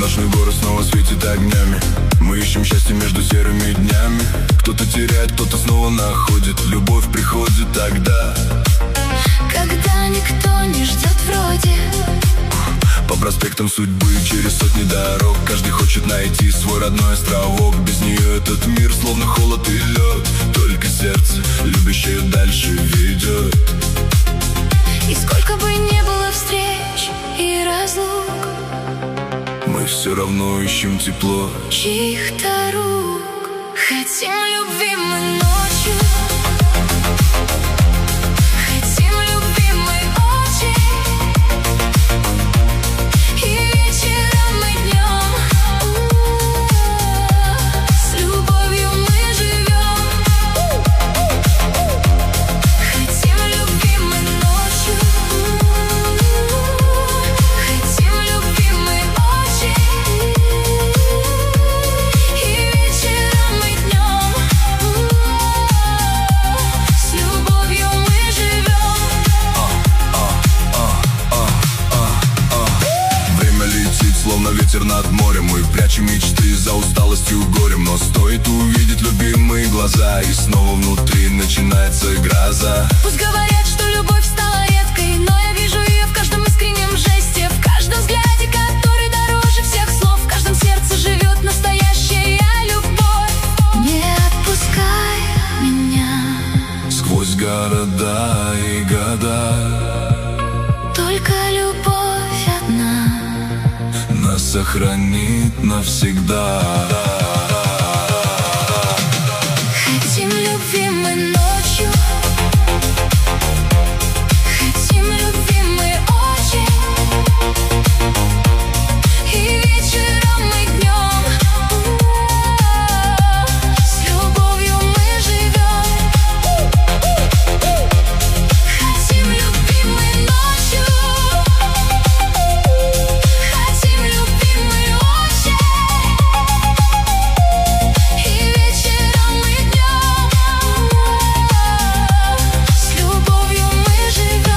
Ночной город снова светит огнями. Мы ищем счастье между серыми днями. Кто-то теряет, кто-то снова находит. Любовь приходит тогда, когда никто не ждет вроде. по проспектам судьбы, через сотни дорог. Каждый хочет найти свой родной островок. Без нее этот мир словно холод и лед. Только сердце, любящее, дальше ведет. И сколько бы ни было встреч и разлук, мы все равно ищем тепло чьих-то рук. Хотим любви мы ночью, хотим любви мы очень, и вечером и днем. С любовью мы живем. Хотим любви мы ночью, хотим любви мы очень, и вечером и днем. С любовью мы живем. Время летит, словно ветер над морем. Мы прячем мечты за усталостью, горем. Но стоит увидеть любимые глаза, и снова внутри начинается гроза. Пусть говорят, что любовь стала редкой, но я вижу ее в каждом искреннем жесте, в каждом взгляде, который дороже всех слов. В каждом сердце живет настоящая любовь. Не отпускай меня, Сквозь города и года только любовь одна нас сохранит навсегда. Хотим любви мы ночью, хотим любви мы очень, и вечером и днем. С любовью мы живем. Хотим любви мы ночью, хотим любви мы очень, и вечером и днем. С любовью мы живем.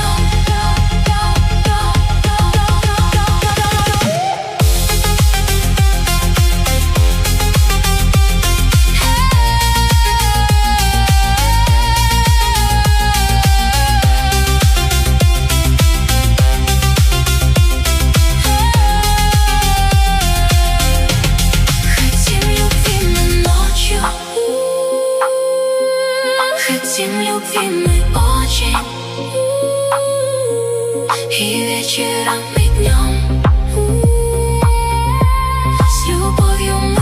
Хотим любви мы ночью, хотим любви мы очень, и вечером и днем. С любовью мы